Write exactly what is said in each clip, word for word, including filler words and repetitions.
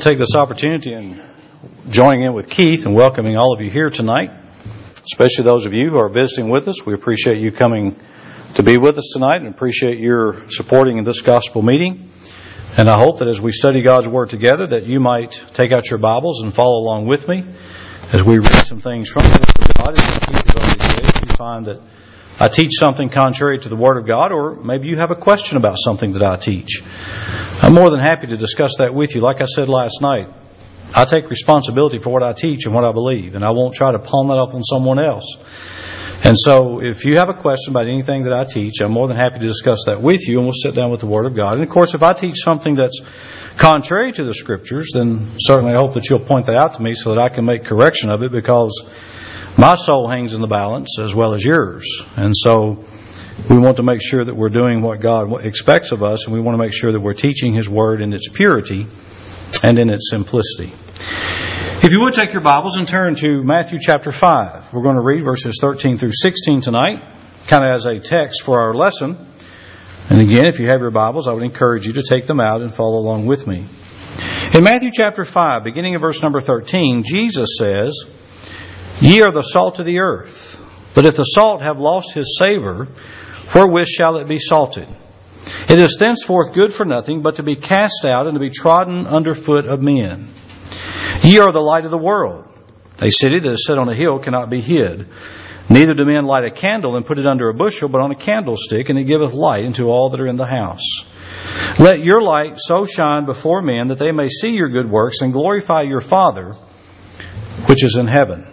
want to take this opportunity and joining in with Keith and welcoming all of you here tonight, especially those of you who are visiting with us. We appreciate you coming to be with us tonight and appreciate your supporting in this gospel meeting. And I hope that as we study God's Word together that you might take out your Bibles and follow along with me as we read some things from the Word of God. And Keith has already said, if you find that I teach something contrary to the Word of God, or maybe you have a question about something that I teach, I'm more than happy to discuss that with you. Like I said last night, I take responsibility for what I teach and what I believe, and I won't try to pawn that off on someone else. And so if you have a question about anything that I teach, I'm more than happy to discuss that with you, and we'll sit down with the Word of God. And of course, if I teach something that's contrary to the Scriptures, then certainly I hope that you'll point that out to me so that I can make correction of it, because my soul hangs in the balance as well as yours. And so we want to make sure that we're doing what God expects of us, and we want to make sure that we're teaching His Word in its purity and in its simplicity. If you would take your Bibles and turn to Matthew chapter five. We're going to read verses thirteen through sixteen tonight, kind of as a text for our lesson. And again, if you have your Bibles, I would encourage you to take them out and follow along with me. In Matthew chapter five, beginning of verse number thirteen, Jesus says, "Ye are the salt of the earth. But if the salt have lost his savour, wherewith shall it be salted? It is thenceforth good for nothing, but to be cast out and to be trodden under foot of men. Ye are the light of the world. A city that is set on a hill cannot be hid. Neither do men light a candle and put it under a bushel, but on a candlestick, and it giveth light unto all that are in the house. Let your light so shine before men that they may see your good works and glorify your Father which is in heaven."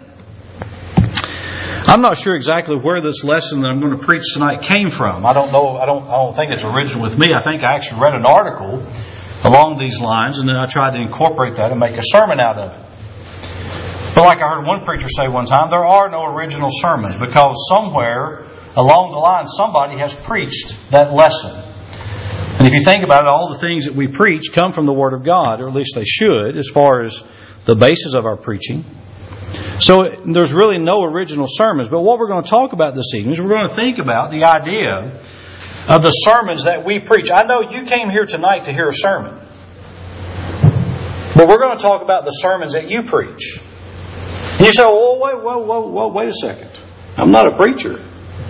I'm not sure exactly where this lesson that I'm going to preach tonight came from. I don't know. I don't. I don't think it's original with me. I think I actually read an article along these lines, and then I tried to incorporate that and make a sermon out of it. But like I heard one preacher say one time, there are no original sermons, because somewhere along the line somebody has preached that lesson. And if you think about it, all the things that we preach come from the Word of God, or at least they should, as far as the basis of our preaching. So there's really no original sermons. But what we're going to talk about this evening is we're going to think about the idea of the sermons that we preach. I know you came here tonight to hear a sermon. But we're going to talk about the sermons that you preach. And you say, "Oh, wait, whoa, whoa, whoa, wait a second. I'm not a preacher."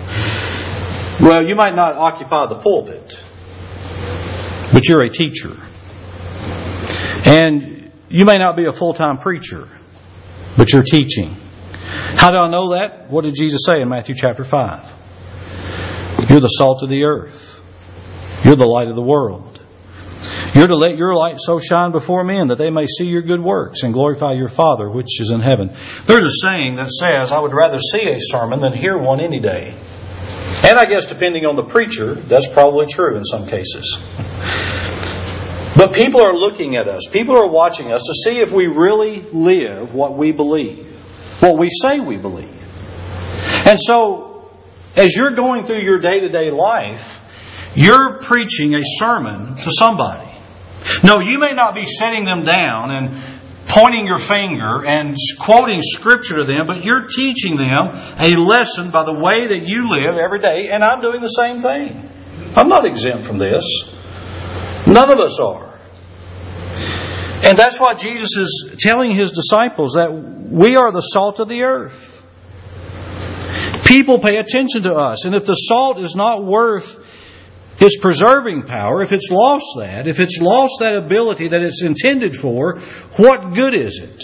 Well, you might not occupy the pulpit, but you're a teacher. And you may not be a full-time preacher, but you're teaching. How do I know that? What did Jesus say in Matthew chapter five? You're the salt of the earth. You're the light of the world. You're to let your light so shine before men that they may see your good works and glorify your Father which is in heaven. There's a saying that says, "I would rather see a sermon than hear one any day." And I guess depending on the preacher, that's probably true in some cases. But people are looking at us. People are watching us to see if we really live what we believe, what we say we believe. And so, as you're going through your day-to-day life, you're preaching a sermon to somebody. No, you may not be sitting them down and pointing your finger and quoting Scripture to them, but you're teaching them a lesson by the way that you live every day. And I'm doing the same thing. I'm not exempt from this. None of us are. And that's why Jesus is telling His disciples that we are the salt of the earth. People pay attention to us. And if the salt is not worth its preserving power, if it's lost that, if it's lost that ability that it's intended for, what good is it?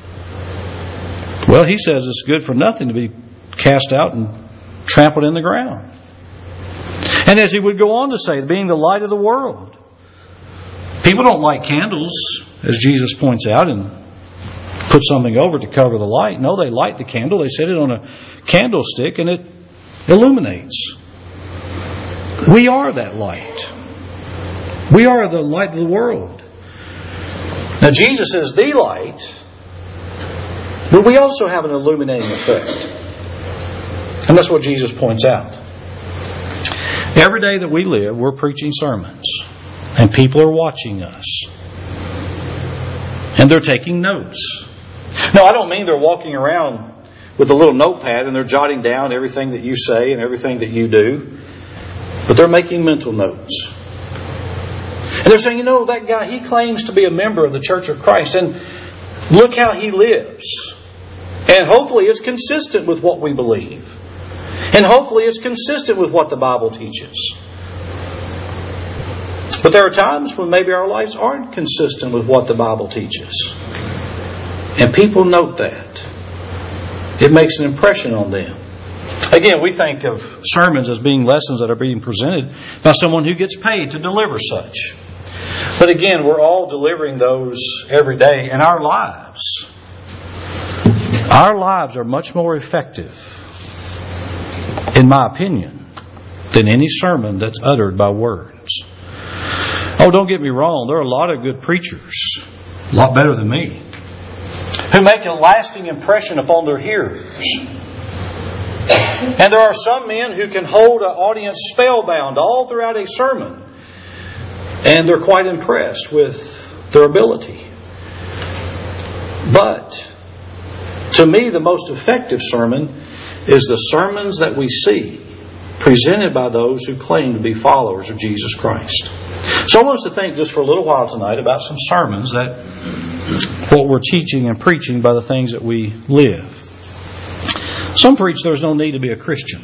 Well, He says it's good for nothing to be cast out and trampled in the ground. And as He would go on to say, being the light of the world. People don't light candles, as Jesus points out, and put something over to cover the light. No, they light the candle. They set it on a candlestick and it illuminates. We are that light. We are the light of the world. Now, Jesus is the light, but we also have an illuminating effect. And that's what Jesus points out. Every day that we live, we're preaching sermons. And people are watching us. And they're taking notes. No, I don't mean they're walking around with a little notepad and they're jotting down everything that you say and everything that you do. But they're making mental notes. And they're saying, you know, that guy, he claims to be a member of the Church of Christ, and look how he lives. And hopefully it's consistent with what we believe. And hopefully it's consistent with what the Bible teaches. But there are times when maybe our lives aren't consistent with what the Bible teaches. And people note that. It makes an impression on them. Again, we think of sermons as being lessons that are being presented by someone who gets paid to deliver such. But again, we're all delivering those every day in our lives. Our lives are much more effective, in my opinion, than any sermon that's uttered by words. Oh, don't get me wrong, there are a lot of good preachers, a lot better than me, who make a lasting impression upon their hearers. And there are some men who can hold an audience spellbound all throughout a sermon, and they're quite impressed with their ability. But to me, the most effective sermon is the sermons that we see presented by those who claim to be followers of Jesus Christ. So I want us to think just for a little while tonight about some sermons that what we're teaching and preaching by the things that we live. Some preach there's no need to be a Christian.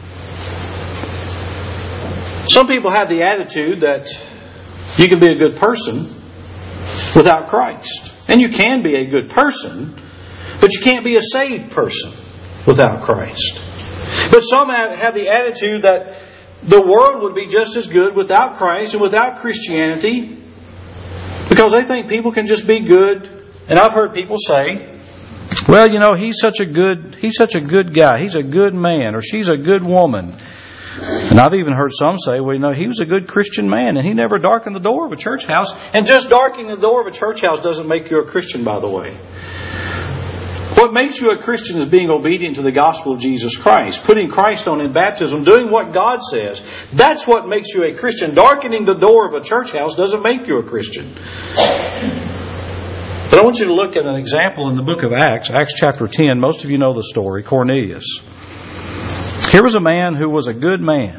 Some people have the attitude that you can be a good person without Christ. And you can be a good person, but you can't be a saved person without Christ. But some have the attitude that the world would be just as good without Christ and without Christianity, because they think people can just be good. And I've heard people say, well, you know, he's such a good he's such a good guy. He's a good man, or she's a good woman. And I've even heard some say, well, you know, he was a good Christian man and he never darkened the door of a church house. And just darkening the door of a church house doesn't make you a Christian, by the way. What makes you a Christian is being obedient to the gospel of Jesus Christ, putting Christ on in baptism, doing what God says. That's what makes you a Christian. Darkening the door of a church house doesn't make you a Christian. But I want you to look at an example in the book of Acts, Acts chapter ten. Most of you know the story, Cornelius. Here was a man who was a good man.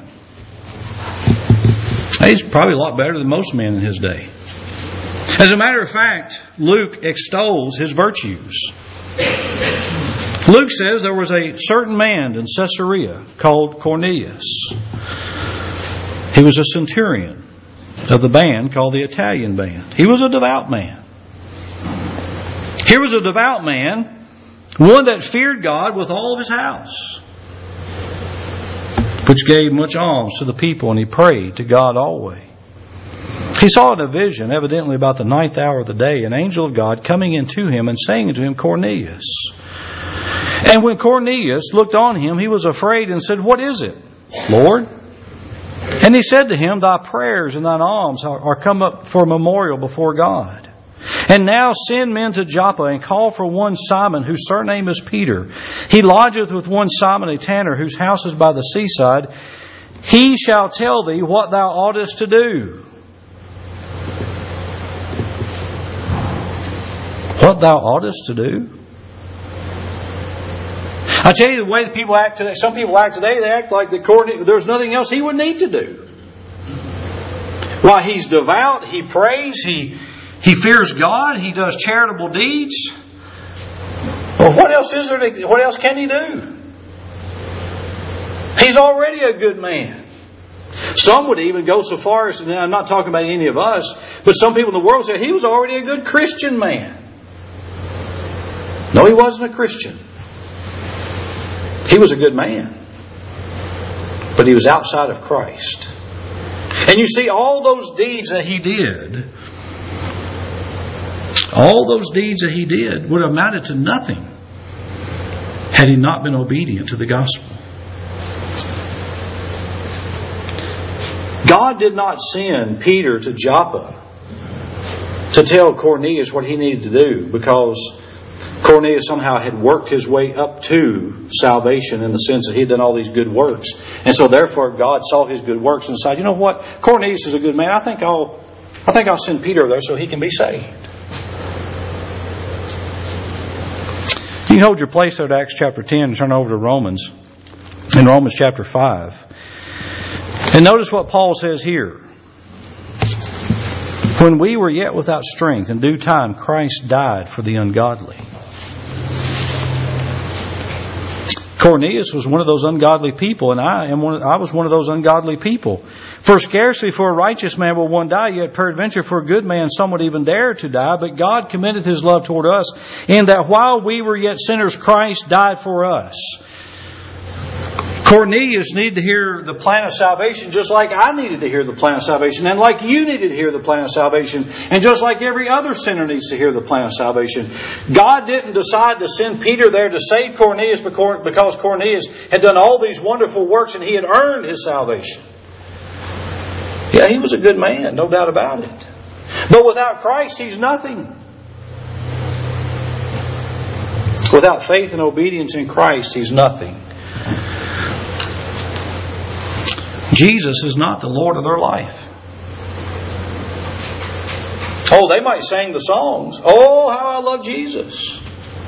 He's probably a lot better than most men in his day. As a matter of fact, Luke extols his virtues. Luke says there was a certain man in Caesarea called Cornelius. He was a centurion of the band called the Italian band. He was a devout man. Here was a devout man, one that feared God with all of his house, which gave much alms to the people, and he prayed to God always. He saw in a vision, evidently about the ninth hour of the day, an angel of God coming into him and saying to him, Cornelius. And when Cornelius looked on him, he was afraid and said, what is it, Lord? And he said to him, thy prayers and thine alms are come up for a memorial before God. And now send men to Joppa and call for one Simon, whose surname is Peter. He lodgeth with one Simon a tanner, whose house is by the seaside. He shall tell thee what thou oughtest to do. What thou oughtest to do? I tell you, the way that people act today, some people act today, they act like the there's nothing else he would need to do. Why, he's devout, he prays, he he fears God, he does charitable deeds. Well, what else is there to, what else can he do? He's already a good man. Some would even go so far as, now I'm not talking about any of us, but some people in the world say he was already a good Christian man. No, he wasn't a Christian. He was a good man. But he was outside of Christ. And you see, all those deeds that he did, all those deeds that he did would have amounted to nothing had he not been obedient to the gospel. God did not send Peter to Joppa to tell Cornelius what he needed to do, because Cornelius somehow had worked his way up to salvation in the sense that he had done all these good works. And so therefore God saw his good works and decided, you know what? Cornelius is a good man. I think I'll I think I'll send Peter there so he can be saved. You can hold your place there to Acts chapter ten and turn over to Romans. In Romans chapter five. And notice what Paul says here. When we were yet without strength, in due time Christ died for the ungodly. Cornelius was one of those ungodly people, and I am one of, I was one of those ungodly people. For scarcely for a righteous man will one die, yet peradventure for a good man some would even dare to die. But God commended His love toward us, in that while we were yet sinners, Christ died for us. Cornelius needed to hear the plan of salvation just like I needed to hear the plan of salvation, and like you needed to hear the plan of salvation, and just like every other sinner needs to hear the plan of salvation. God didn't decide to send Peter there to save Cornelius because Cornelius had done all these wonderful works and he had earned his salvation. Yeah, he was a good man, no doubt about it. But without Christ, he's nothing. Without faith and obedience in Christ, he's nothing. Jesus is not the Lord of their life. Oh, they might sing the songs. Oh, how I love Jesus.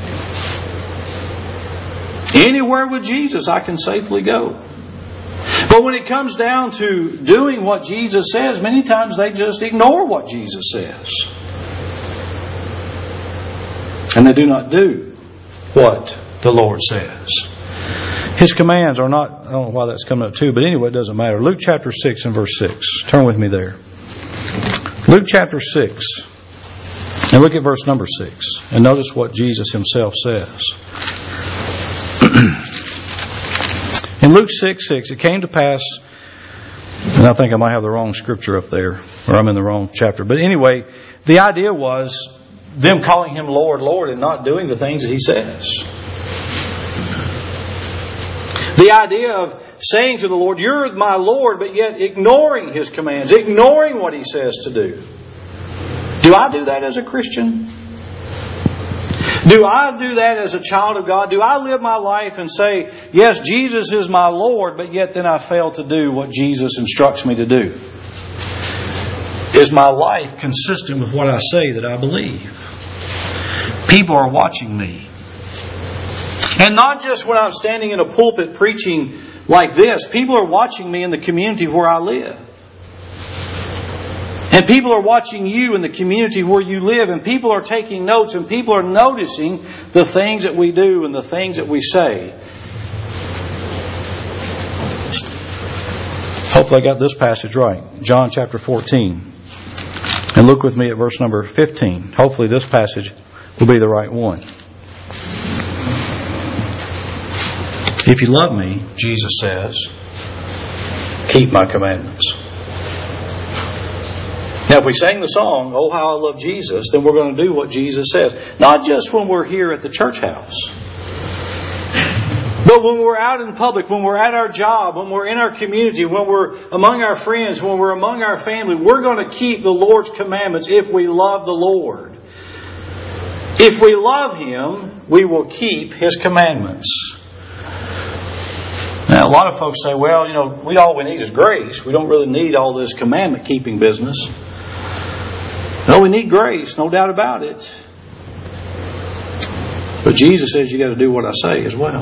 Anywhere with Jesus I can safely go. But when it comes down to doing what Jesus says, many times they just ignore what Jesus says. And they do not do what the Lord says. His commands are not, I don't know why that's coming up too, but anyway, it doesn't matter. Luke chapter six and verse six. Turn with me there. Luke chapter six. And look at verse number six. And notice what Jesus Himself says. In Luke six six, it came to pass, and I think I might have the wrong scripture up there, or I'm in the wrong chapter. But anyway, the idea was them calling Him Lord, Lord, and not doing the things that He says. The idea of saying to the Lord, "You're my Lord," but yet ignoring His commands, ignoring what He says to do. Do I do that as a Christian? Do I do that as a child of God? Do I live my life and say, yes, Jesus is my Lord, but yet then I fail to do what Jesus instructs me to do? Is my life consistent with what I say that I believe? People are watching me. And not just when I'm standing in a pulpit preaching like this. People are watching me in the community where I live. And people are watching you in the community where you live. And people are taking notes. And people are noticing the things that we do and the things that we say. Hopefully I got this passage right. John chapter fourteen. And look with me at verse number fifteen. Hopefully this passage will be the right one. If you love me, Jesus says, keep my commandments. Now if we sang the song, "Oh how I love Jesus," then we're going to do what Jesus says. Not just when we're here at the church house, but when we're out in public, when we're at our job, when we're in our community, when we're among our friends, when we're among our family, we're going to keep the Lord's commandments if we love the Lord. If we love Him, we will keep His commandments. Now, a lot of folks say, well, you know, we all we need is grace. We don't really need all this commandment-keeping business. No, we need grace, no doubt about it. But Jesus says you got to do what I say as well.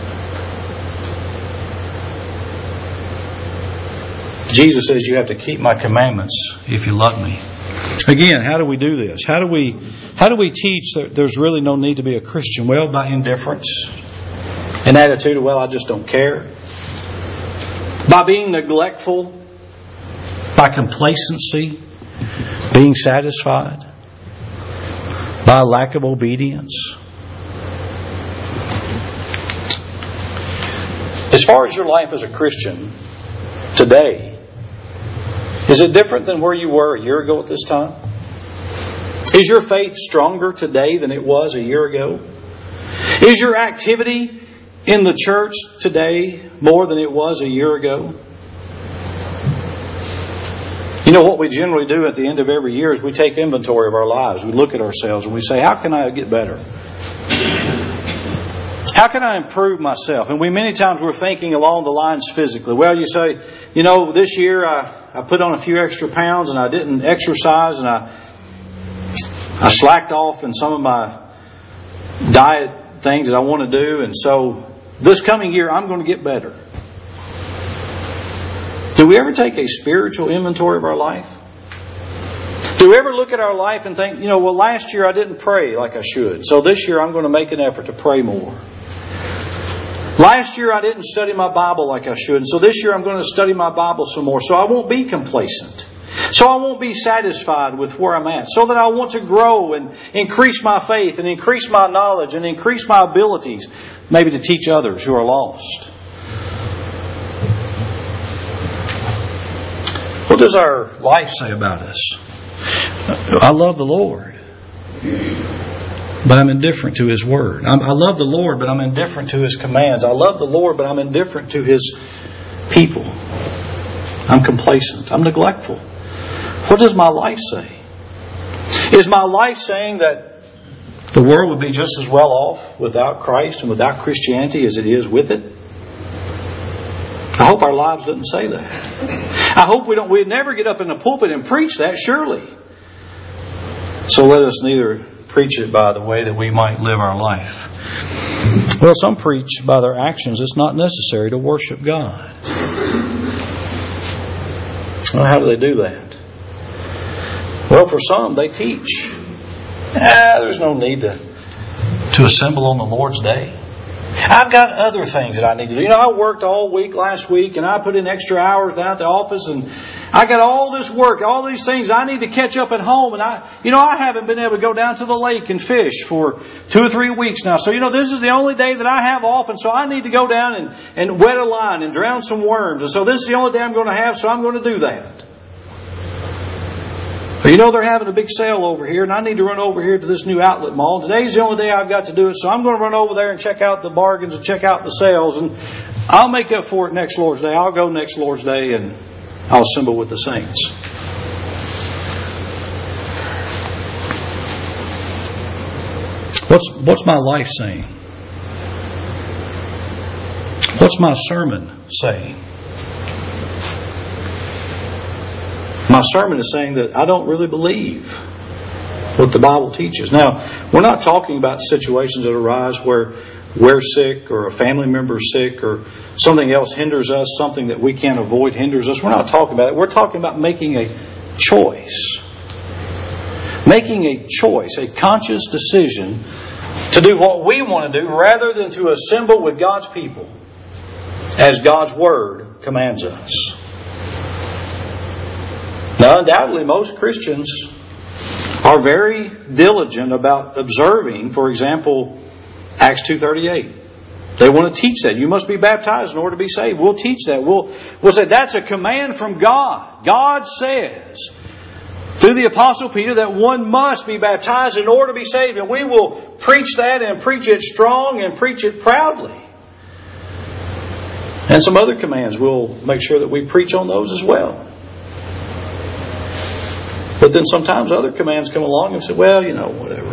Jesus says you have to keep my commandments if you love me. Again, how do we do this? How do we how do we teach that there's really no need to be a Christian? Well, by indifference. An attitude of, well, I just don't care. By being neglectful. By complacency. Being satisfied. By lack of obedience. As far as your life as a Christian today, is it different than where you were a year ago at this time? Is your faith stronger today than it was a year ago? Is your activity in the church today more than it was a year ago? You know what we generally do at the end of every year is we take inventory of our lives. We look at ourselves and we say, how can I get better? How can I improve myself? And we many times we're thinking along the lines physically. Well, you say, you know, this year I, I put on a few extra pounds and I didn't exercise and I I slacked off in some of my diet things that I want to do, and so this coming year I'm going to get better. Do we ever take a spiritual inventory of our life? Do we ever look at our life and think, you know, well, last year I didn't pray like I should, so this year I'm going to make an effort to pray more. Last year I didn't study my Bible like I should, so this year I'm going to study my Bible some more, so I won't be complacent. So I won't be satisfied with where I'm at, so that I want to grow and increase my faith and increase my knowledge and increase my abilities, maybe to teach others who are lost. What does our life say about us? I love the Lord, but I'm indifferent to His Word. I'm, I love the Lord, but I'm indifferent to His commands. I love the Lord, but I'm indifferent to His people. I'm complacent. I'm neglectful. What does my life say? Is my life saying that the world would be just as well off without Christ and without Christianity as it is with it? I hope our lives doesn't say that. I hope we don't. We'd never get up in the pulpit and preach that, surely. So let us neither preach it by the way that we might live our life. Well, some preach by their actions it's not necessary to worship God. Well, how do they do that? Well, for some, they teach. Ah, there's no need to, to assemble on the Lord's Day. I've got other things that I need to do. You know, I worked all week last week and I put in extra hours down at the office and I got all this work, all these things I need to catch up at home. And I, you know, I haven't been able to go down to the lake and fish for two or three weeks now. So, you know, this is the only day that I have off. And so I need to go down and, and wet a line and drown some worms. And so this is the only day I'm going to have, so I'm going to do that. You know, they're having a big sale over here, and I need to run over here to this new outlet mall. Today's the only day I've got to do it, so I'm going to run over there and check out the bargains and check out the sales, and I'll make up for it next Lord's Day. I'll go next Lord's Day, and I'll assemble with the saints. What's what's my life saying? What's my sermon saying? My sermon is saying that I don't really believe what the Bible teaches. Now, we're not talking about situations that arise where we're sick or a family member is sick or something else hinders us, something that we can't avoid hinders us. We're not talking about it. We're talking about making a choice. Making a choice, a conscious decision to do what we want to do rather than to assemble with God's people as God's Word commands us. Now, undoubtedly, most Christians are very diligent about observing, for example, Acts two thirty-eight. They want to teach that. You must be baptized in order to be saved. We'll teach that. We'll, we'll say that's a command from God. God says through the Apostle Peter that one must be baptized in order to be saved. And we will preach that and preach it strong and preach it proudly. And some other commands, we'll make sure that we preach on those as well. But then sometimes other commands come along and say, well, you know, whatever.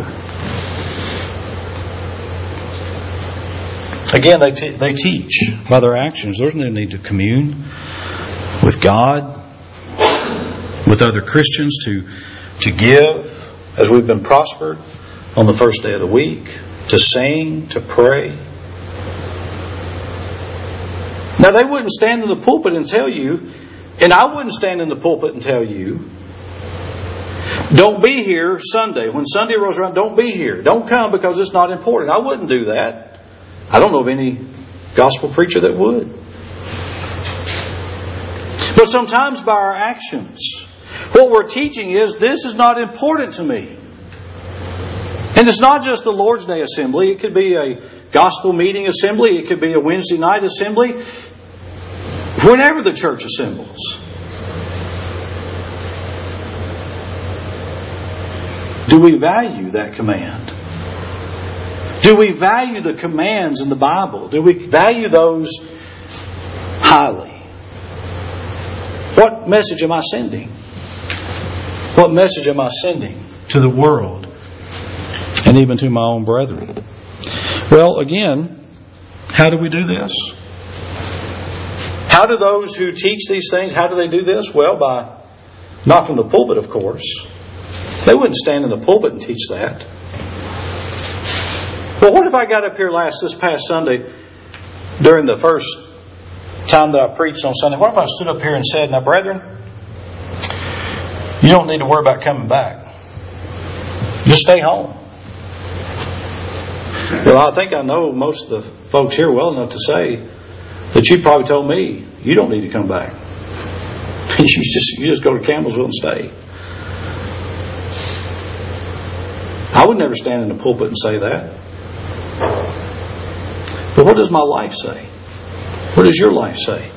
Again, they te- they teach by their actions. There's no need to commune with God, with other Christians, to, to give as we've been prospered on the first day of the week, to sing, to pray. Now, they wouldn't stand in the pulpit and tell you, and I wouldn't stand in the pulpit and tell you, don't be here Sunday. When Sunday rolls around, don't be here. Don't come because it's not important. I wouldn't do that. I don't know of any gospel preacher that would. But sometimes by our actions, what we're teaching is this is not important to me. And it's not just the Lord's Day assembly. It could be a gospel meeting assembly. It could be a Wednesday night assembly. Whenever the church assembles. Do we value that command? Do we value the commands in the Bible? Do we value those highly? What message am I sending? What message am I sending to the world and even to my own brethren? Well, again, how do we do this? How do those who teach these things, how do they do this? Well, by not from the pulpit, of course. They wouldn't stand in the pulpit and teach that. Well, what if I got up here last, this past Sunday, during the first time that I preached on Sunday, what if I stood up here and said, now, brethren, you don't need to worry about coming back. Just stay home. Well, I think I know most of the folks here well enough to say that you probably told me you don't need to come back. You just you just go to Campbellsville and stay. I would never stand in the pulpit and say that. But what does my life say? What does your life say?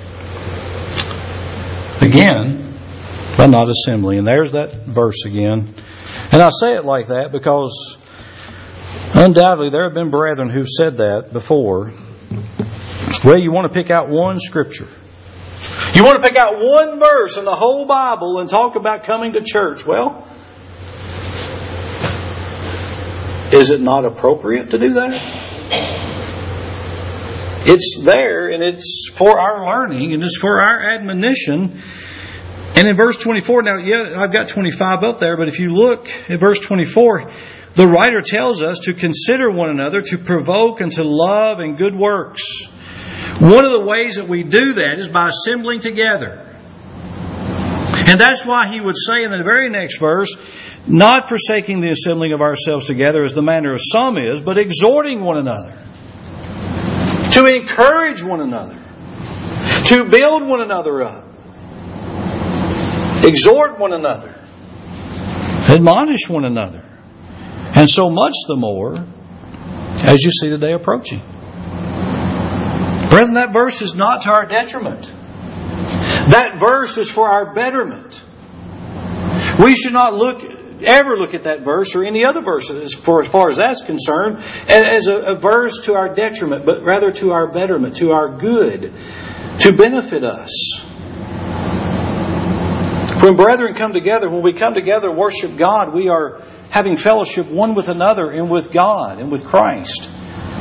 Again, but not assembly. And there's that verse again. And I say it like that because undoubtedly there have been brethren who've said that before. Well, you want to pick out one scripture. You want to pick out one verse in the whole Bible and talk about coming to church. Well, is it not appropriate to do that? It's there and it's for our learning and it's for our admonition. And in verse twenty-four, now, yeah, I've got twenty-five up there, but if you look at verse twenty-four, the writer tells us to consider one another, to provoke and to love and good works. One of the ways that we do that is by assembling together. And that's why he would say in the very next verse, not forsaking the assembling of ourselves together as the manner of some is, but exhorting one another. To encourage one another. To build one another up. Exhort one another. Admonish one another. And so much the more as you see the day approaching. Brethren, that verse is not to our detriment. That verse is for our betterment. We should not look ever look at that verse or any other verse as far as, far as that's concerned as a, a verse to our detriment, but rather to our betterment, to our good, to benefit us. When brethren come together, when we come together and worship God, we are having fellowship one with another and with God and with Christ.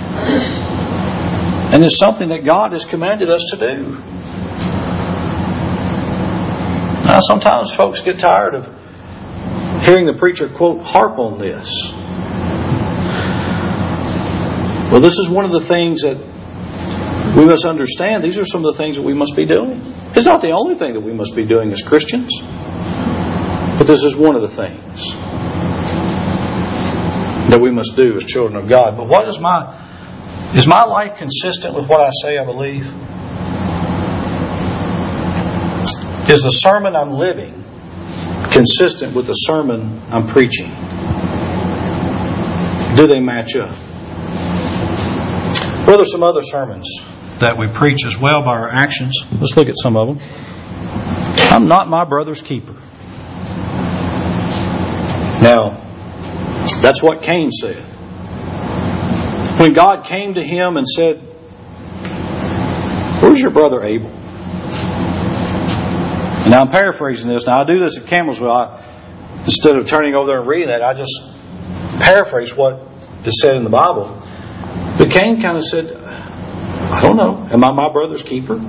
And it's something that God has commanded us to do. Now, sometimes folks get tired of hearing the preacher, quote, harp on this. Well, this is one of the things that we must understand. These are some of the things that we must be doing. It's not the only thing that we must be doing as Christians. But this is one of the things that we must do as children of God. But what is my... Is my life consistent with what I say I believe? Is the sermon I'm living consistent with the sermon I'm preaching? Do they match up? Well, there's some other sermons that we preach as well by our actions. Let's look at some of them. I'm not my brother's keeper. Now, that's what Cain said. When God came to him and said, "Where's your brother Abel?" And now I'm paraphrasing this. Now I do this at Campbellsville. I, instead of turning over there and reading that, I just paraphrase what is said in the Bible. But Cain kind of said, "I don't know. Am I my brother's keeper?"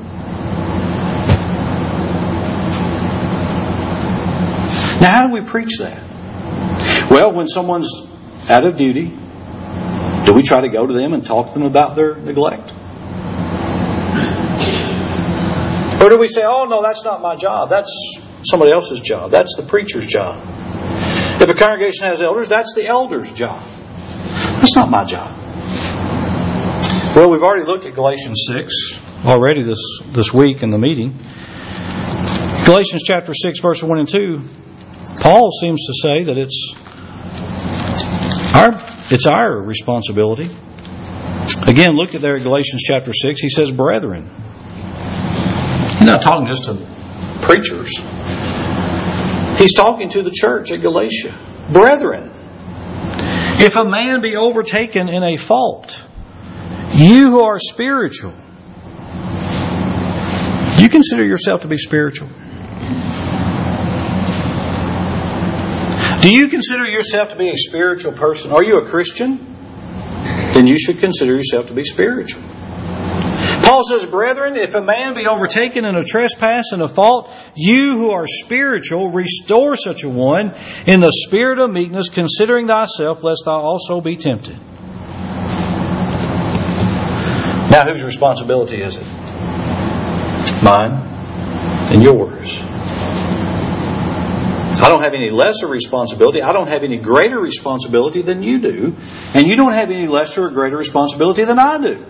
Now how do we preach that? Well, when someone's out of duty, do we try to go to them and talk to them about their neglect? Or do we say, "Oh no, that's not my job. That's somebody else's job. That's the preacher's job. If a congregation has elders, that's the elder's job. That's not my job." Well, we've already looked at Galatians six already this, this week in the meeting. Galatians chapter six, verse one and two. Paul seems to say that it's our It's our responsibility. Again, look at there at Galatians chapter six. He says, "Brethren." He's not talking just to preachers. He's talking to the church at Galatia. "Brethren, if a man be overtaken in a fault, you who are spiritual." Do you consider yourself to be spiritual? Do you consider yourself to be a spiritual person? Are you a Christian? Then you should consider yourself to be spiritual. Paul says, "Brethren, if a man be overtaken in a trespass and a fault, you who are spiritual, restore such a one in the spirit of meekness, considering thyself, lest thou also be tempted." Now, whose responsibility is it? Mine and yours. I don't have any lesser responsibility. I don't have any greater responsibility than you do. And you don't have any lesser or greater responsibility than I do.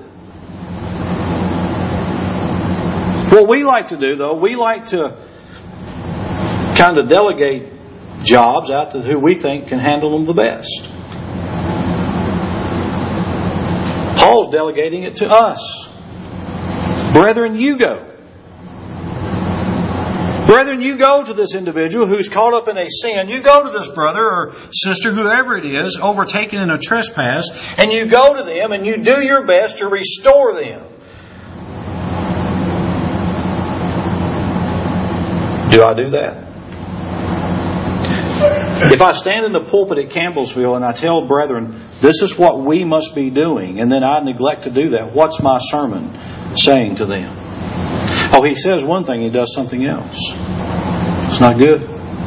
What we like to do, though, we like to kind of delegate jobs out to who we think can handle them the best. Paul's delegating it to us. Brethren, you go. Brethren, you go to this individual who's caught up in a sin. You go to this brother or sister, whoever it is, overtaken in a trespass, and you go to them and you do your best to restore them. Do I do that? If I stand in the pulpit at Campbellsville and I tell brethren, this is what we must be doing, and then I neglect to do that, what's my sermon saying to them? Oh, he says one thing, he does something else. It's not good.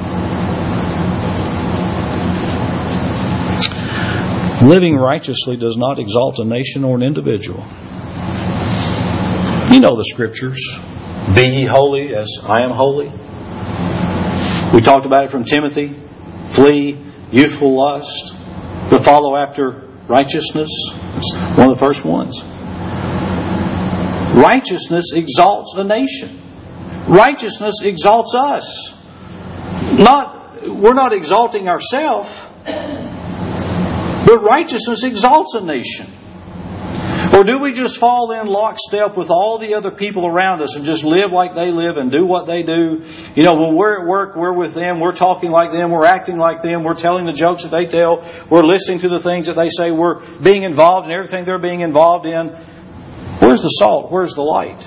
Living righteously does not exalt a nation or an individual. You know the scriptures. Be ye holy as I am holy. We talked about it from Timothy. Flee youthful lust, but follow after righteousness. It's one of the first ones. Righteousness exalts a nation. Righteousness exalts us. Not, we're not exalting ourselves, but righteousness exalts a nation. Or do we just fall in lockstep with all the other people around us and just live like they live and do what they do? You know, when we're at work, we're with them, we're talking like them, we're acting like them, we're telling the jokes that they tell, we're listening to the things that they say, we're being involved in everything they're being involved in. Where's the salt? Where's the light?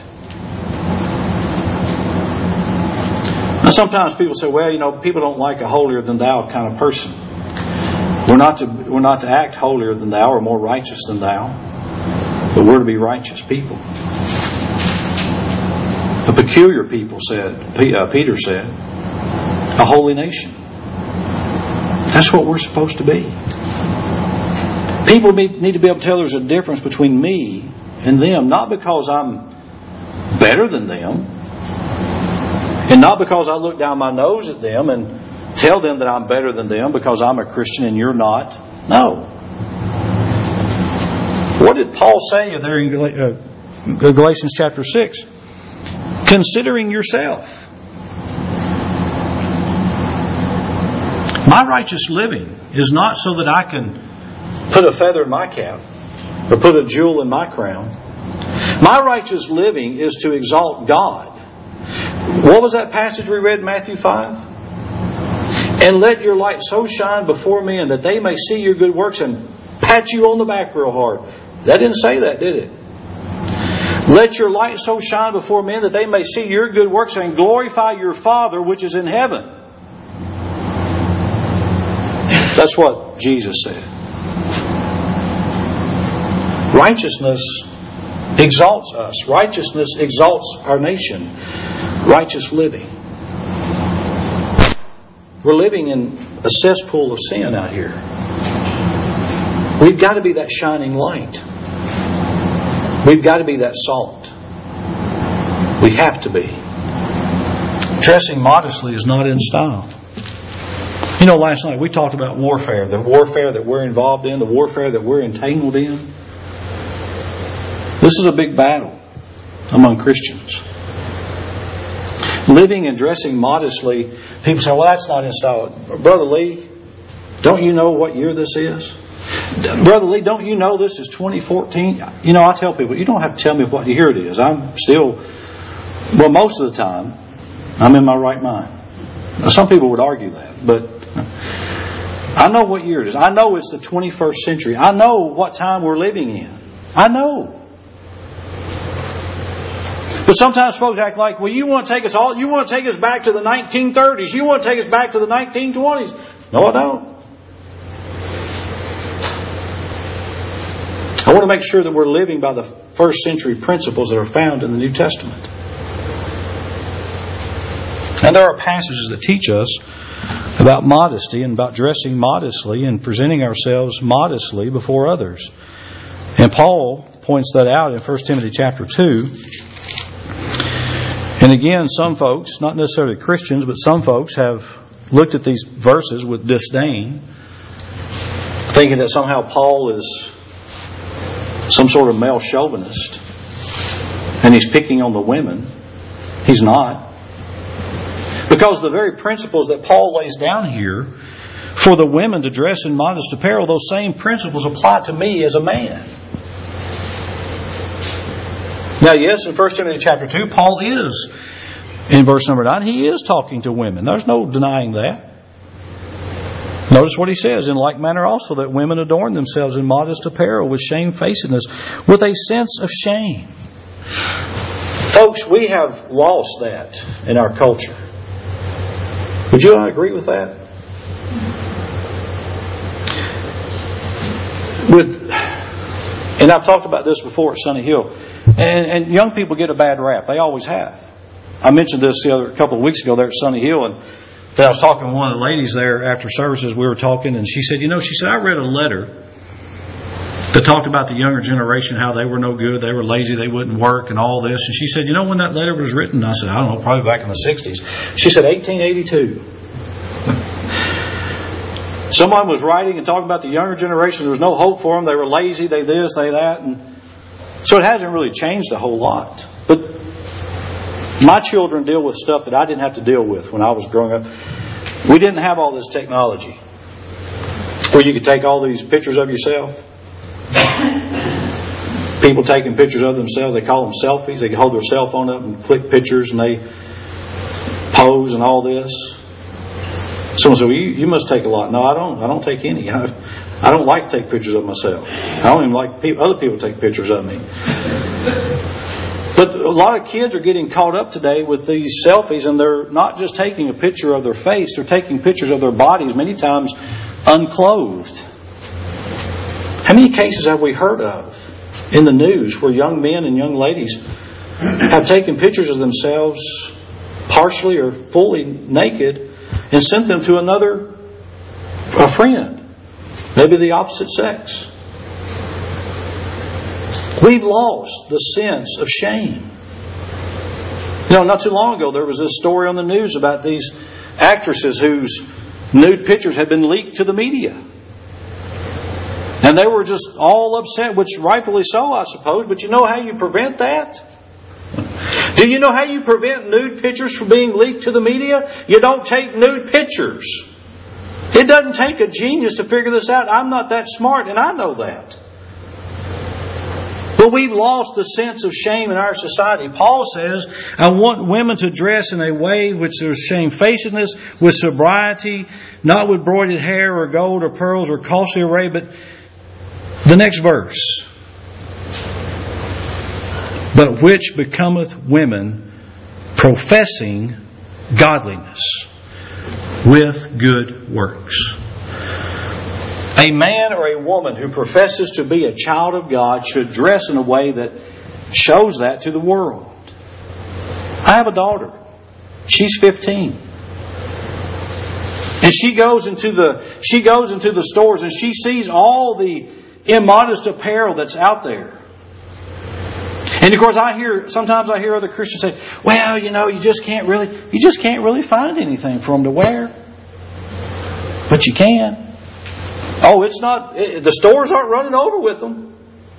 Now, sometimes people say, well, you know, people don't like a holier than thou kind of person. We're not to, we're not to act holier than thou or more righteous than thou. But we're to be righteous people. A peculiar people, said Peter said. A holy nation. That's what we're supposed to be. People need to be able to tell there's a difference between me and them, not because I'm better than them, and not because I look down my nose at them and tell them that I'm better than them because I'm a Christian and you're not. No. What did Paul say there in Galatians chapter six? Considering yourself. My righteous living is not so that I can put a feather in my cap or put a jewel in my crown. My righteous living is to exalt God. What was that passage we read in Matthew five? And let your light so shine before men that they may see your good works and pat you on the back real hard. That didn't say that, did it? Let your light so shine before men that they may see your good works and glorify your Father which is in heaven. That's what Jesus said. Righteousness exalts us. Righteousness exalts our nation. Righteous living. We're living in a cesspool of sin out here. We've got to be that shining light. We've got to be that salt. We have to be. Dressing modestly is not in style. You know, last night we talked about warfare. The warfare that we're involved in. The warfare that we're entangled in. This is a big battle among Christians. Living and dressing modestly. People say, well, that's not in style. Brother Lee, don't you know what year this is? Brother Lee, don't you know this is twenty fourteen? You know, I tell people, you don't have to tell me what year it is. I'm still, well, most of the time, I'm in my right mind. Now, some people would argue that, but I know what year it is. I know it's the twenty-first century. I know what time we're living in. I know. But sometimes folks act like, well, you want to take us all, you want to take us back to the nineteen thirties. You want to take us back to the nineteen twenties. No, I don't. I want to make sure that we're living by the first century principles that are found in the New Testament. And there are passages that teach us about modesty and about dressing modestly and presenting ourselves modestly before others. And Paul points that out in First Timothy chapter two. And again, some folks, not necessarily Christians, but some folks have looked at these verses with disdain, thinking that somehow Paul is some sort of male chauvinist and he's picking on the women. He's not. Because the very principles that Paul lays down here for the women to dress in modest apparel, those same principles apply to me as a man. Now, yes, in First Timothy chapter two, Paul is, in verse number nine, he is talking to women. There's no denying that. Notice what he says, in like manner also that women adorn themselves in modest apparel with shamefacedness, with a sense of shame. Folks, we have lost that in our culture. Would you not agree with that? With, and I've talked about this before at Sunny Hill, and, and young people get a bad rap. They always have. I mentioned this the other a couple of weeks ago there at Sunny Hill, and I was talking to one of the ladies there after services. We were talking, and she said, "You know," she said, "I read a letter that talked about the younger generation, how they were no good, they were lazy, they wouldn't work, and all this." And she said, "You know when that letter was written?" I said, "I don't know, probably back in the sixties." She said, eighteen eighty-two. Someone was writing and talking about the younger generation. There was no hope for them. They were lazy. They this, they that. And so it hasn't really changed a whole lot. But my children deal with stuff that I didn't have to deal with when I was growing up. We didn't have all this technology where you could take all these pictures of yourself. People taking pictures of themselves, they call them selfies. They can hold their cell phone up and click pictures and they pose and all this. Someone said, "Well, you, you must take a lot." No, I don't. I don't take any. I, I don't like to take pictures of myself. I don't even like people, other people take pictures of me. But a lot of kids are getting caught up today with these selfies, and they're not just taking a picture of their face, they're taking pictures of their bodies, many times unclothed. How many cases have we heard of in the news where young men and young ladies have taken pictures of themselves partially or fully naked and sent them to another, a friend, maybe the opposite sex? We've lost the sense of shame. You know, not too long ago there was this story on the news about these actresses whose nude pictures had been leaked to the media. And they were just all upset, which rightfully so, I suppose. But you know how you prevent that? Do you know how you prevent nude pictures from being leaked to the media? You don't take nude pictures. It doesn't take a genius to figure this out. I'm not that smart, and I know that. But we've lost the sense of shame in our society. Paul says, "I want women to dress in a way which is shamefacedness, with sobriety, not with broided hair or gold or pearls or costly array." But the next verse, "But which becometh women, professing godliness with good works." A man or a woman who professes to be a child of God should dress in a way that shows that to the world. I have a daughter. She's fifteen. And she goes into the she goes into the stores and she sees all the immodest apparel that's out there. And of course I hear sometimes I hear other Christians say, "Well, you know, you just can't really you just can't really find anything for them to wear." But you can. Oh, it's not, it, the stores aren't running over with them.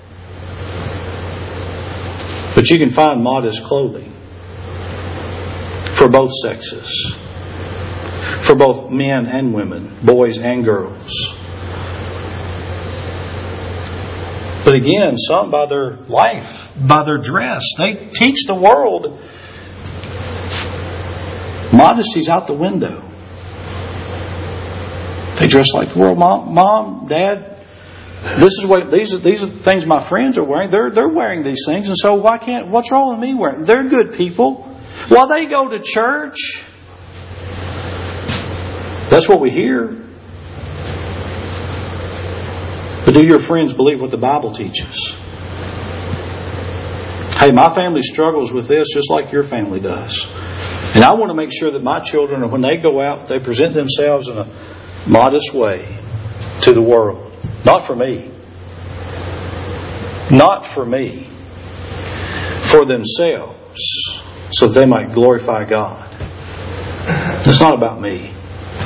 But you can find modest clothing for both sexes. For both men and women, boys and girls. But again, some by their life, by their dress, they teach the world modesty's out the window. They dress like the world. Mom, mom, dad, this is what these are. These are things my friends are wearing. They're they're wearing these things, and so why can't? What's wrong with me wearing? They're good people. While they go to church, that's what we hear. But do your friends believe what the Bible teaches? Hey, my family struggles with this just like your family does, and I want to make sure that my children, when they go out, they present themselves in a modest way to the world. Not for me. Not for me. For themselves. So that they might glorify God. It's not about me.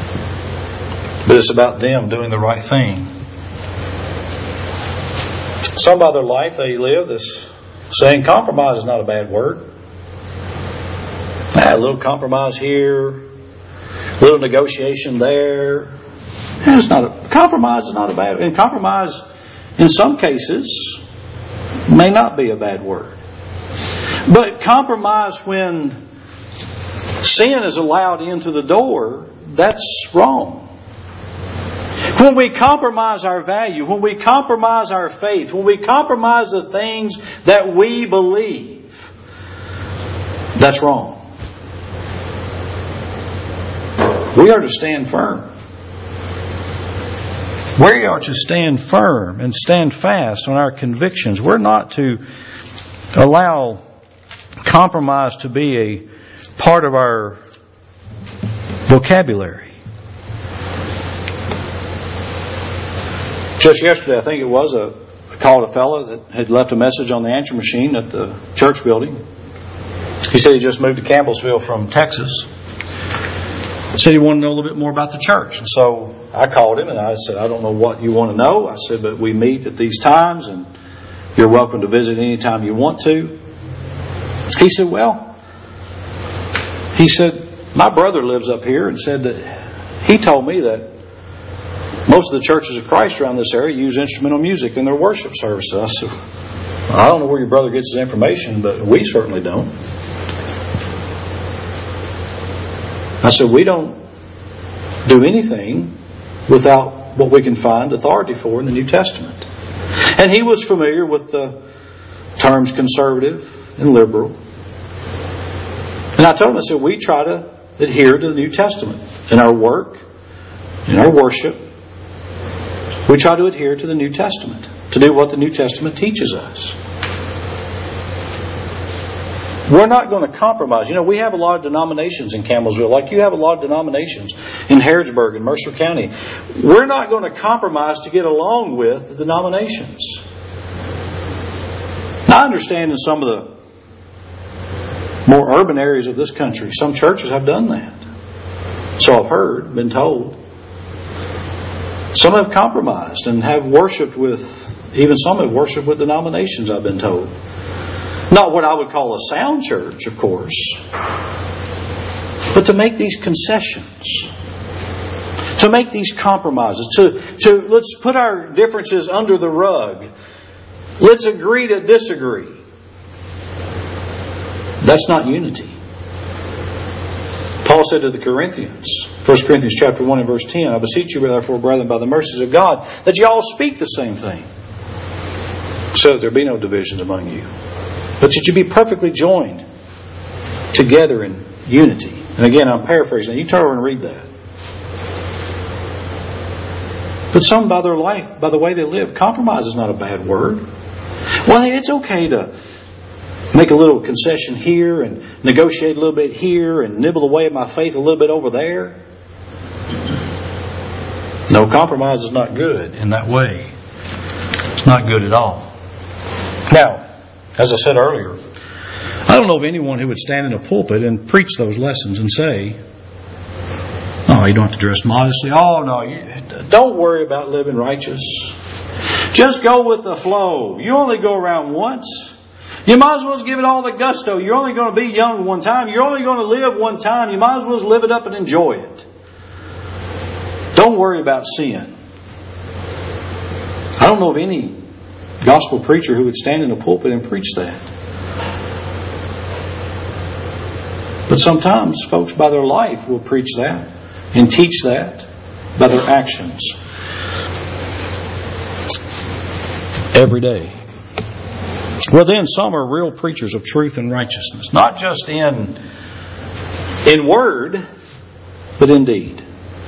but it's about them doing the right thing. Some by their life they live this saying compromise is not a bad word. Ah, a little compromise here, a little negotiation there. It's not a, compromise is not a bad, and compromise in some cases may not be a bad word. But compromise when sin is allowed into the door, that's wrong. When we compromise our value, when we compromise our faith, when we compromise the things that we believe, that's wrong. We are to stand firm. We are to stand firm and stand fast on our convictions. We're not to allow compromise to be a part of our vocabulary. Just yesterday, I think it was, a, I called a fellow that had left a message on the answer machine at the church building. He said he just moved to Campbellsville from Texas. He said he wanted to know a little bit more about the church. And so I called him and I said, I don't know what you want to know. I said, but we meet at these times and you're welcome to visit anytime you want to. He said, well, he said, my brother lives up here and said that he told me that most of the churches of Christ around this area use instrumental music in their worship services. I said, I don't know where your brother gets his information, but we certainly don't. I said, we don't do anything without what we can find authority for in the New Testament. And he was familiar with the terms conservative and liberal. And I told him, I said, we try to adhere to the New Testament in our work, in our worship. We try to adhere to the New Testament, to do what the New Testament teaches us. We're not going to compromise. You know, we have a lot of denominations in Campbellsville, like you have a lot of denominations in Harrodsburg and Mercer County. We're not going to compromise to get along with the denominations. Now, I understand in some of the more urban areas of this country, some churches have done that. So I've heard, been told. Some have compromised and have worshipped with, even some have worshipped with denominations, I've been told. Not what I would call a sound church, of course, but to make these concessions, to make these compromises, to, to let's put our differences under the rug. Let's agree to disagree. That's not unity. Paul said to the Corinthians, First Corinthians chapter one and verse ten, I beseech you therefore, brethren, by the mercies of God, that you all speak the same thing, so that there be no divisions among you, but that you be perfectly joined together in unity. And again, I'm paraphrasing. You turn over and read that. But some, by their life, by the way they live, compromise is not a bad word. Well, it's okay to make a little concession here and negotiate a little bit here and nibble away at my faith a little bit over there. No, compromise is not good in that way. It's not good at all. Now, as I said earlier, I don't know of anyone who would stand in a pulpit and preach those lessons and say, oh, you don't have to dress modestly. Oh, no, you, don't worry about living righteous. Just go with the flow. You only go around once. You might as well give it all the gusto. You're only going to be young one time. You're only going to live one time. You might as well live it up and enjoy it. Don't worry about sin. I don't know of any gospel preacher who would stand in a pulpit and preach that. But sometimes folks by their life will preach that and teach that by their actions. Every day. Well, then some are real preachers of truth and righteousness. Not just in, in word, but in deed.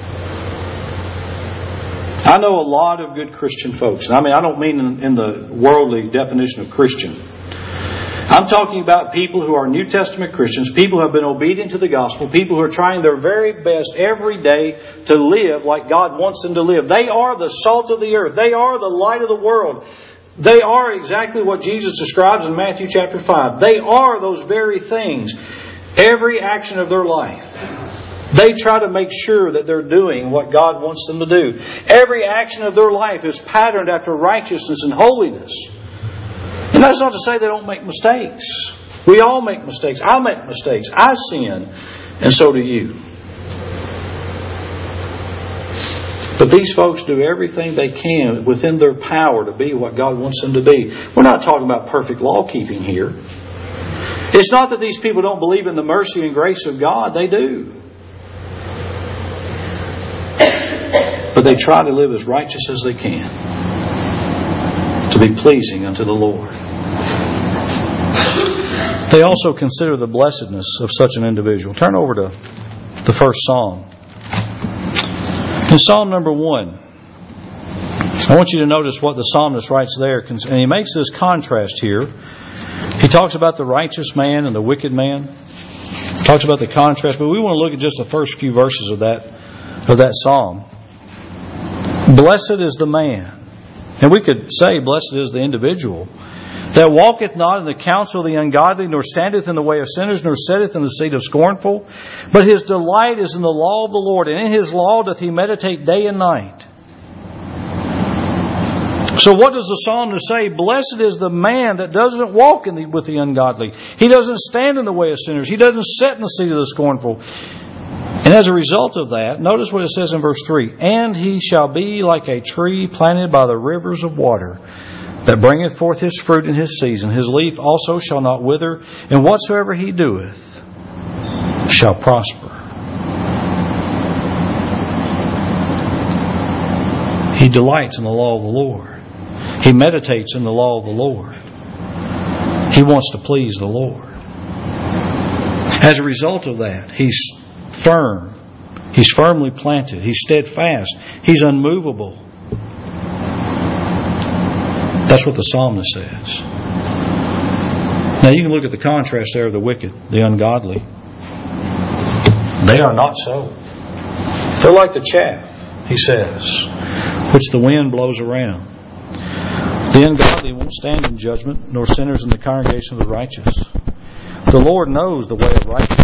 I know a lot of good Christian folks. And I mean, I don't mean in, in the worldly definition of Christian. I'm talking about people who are New Testament Christians, people who have been obedient to the gospel, people who are trying their very best every day to live like God wants them to live. They are the salt of the earth. They are the light of the world. They are exactly what Jesus describes in Matthew chapter five. They are those very things. Every action of their life. They try to make sure that they're doing what God wants them to do. Every action of their life is patterned after righteousness and holiness. And that's not to say they don't make mistakes. We all make mistakes. I make mistakes. I sin. And so do you. But these folks do everything they can within their power to be what God wants them to be. We're not talking about perfect law keeping here. It's not that these people don't believe in the mercy and grace of God. They do. But they try to live as righteous as they can to be pleasing unto the Lord. They also consider the blessedness of such an individual. Turn over to the first Psalm. In Psalm number one, I want you to notice what the psalmist writes there. And he makes this contrast here. He talks about the righteous man and the wicked man. He talks about the contrast. But we want to look at just the first few verses of that, of that psalm. Blessed is the man. And we could say blessed is the individual. That walketh not in the counsel of the ungodly, nor standeth in the way of sinners, nor sitteth in the seat of scornful. But his delight is in the law of the Lord, and in his law doth he meditate day and night. So what does the psalmist say? Blessed is the man that doesn't walk in the, with the ungodly. He doesn't stand in the way of sinners. He doesn't sit in the seat of the scornful. And as a result of that, notice what it says in verse three. And he shall be like a tree planted by the rivers of water, that bringeth forth his fruit in his season. His leaf also shall not wither, and whatsoever he doeth shall prosper. He delights in the law of the Lord. He meditates in the law of the Lord. He wants to please the Lord. As a result of that, he's firm. He's firmly planted. He's steadfast. He's unmovable. That's what the psalmist says. Now you can look at the contrast there of the wicked, the ungodly. They are not so. They're like the chaff, he says, which the wind blows around. The ungodly won't stand in judgment, nor sinners in the congregation of the righteous. The Lord knows the way of righteousness.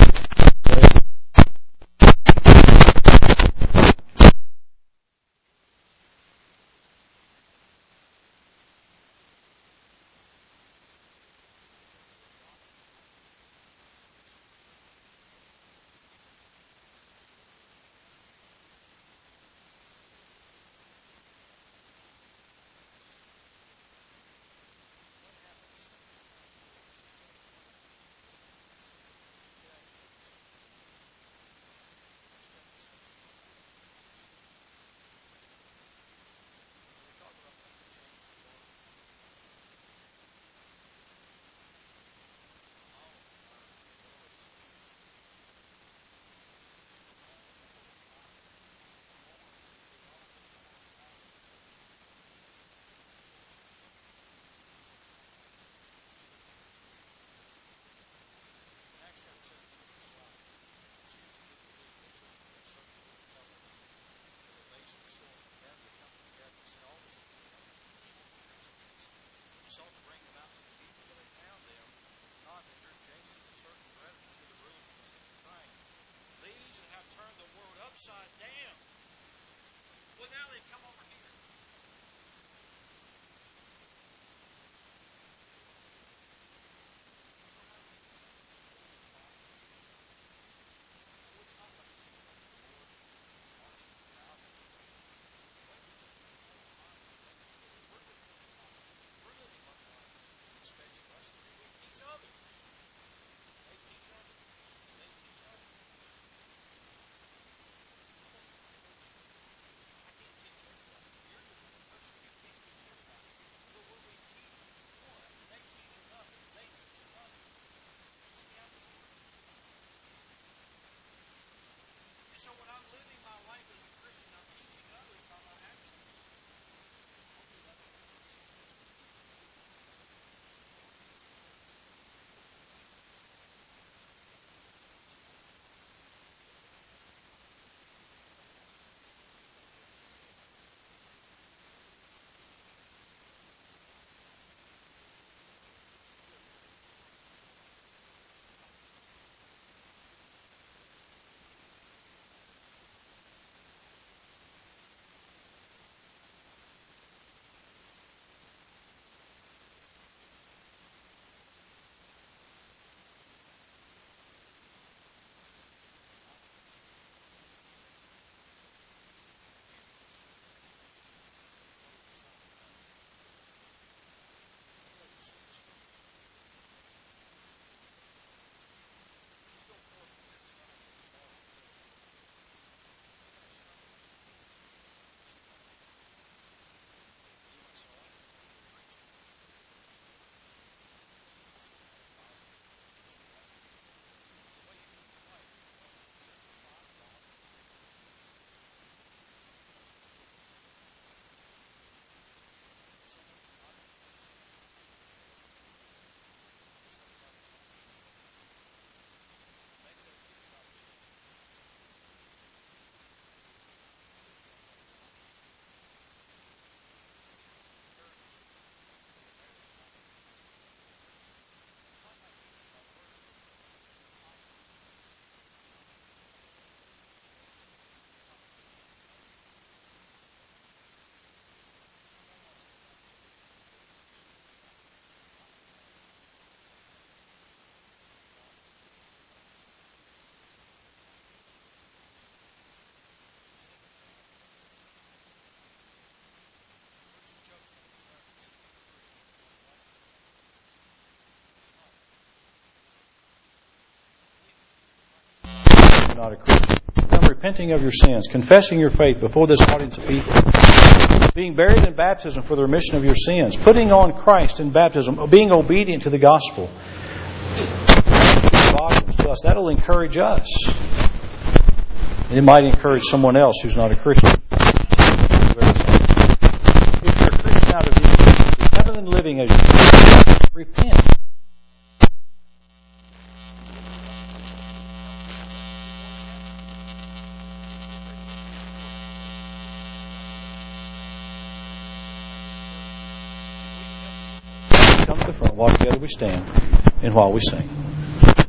Upside down. Well, now they've come over here. you're not a Christian. Come repenting of your sins, confessing your faith before this audience of people, being buried in baptism for the remission of your sins, putting on Christ in baptism, being obedient to the gospel. To us, that'll encourage us. And it might encourage someone else who's not a Christian. If you're a Christian out of the heaven and living as you repent. Come to the front while together we stand and while we sing.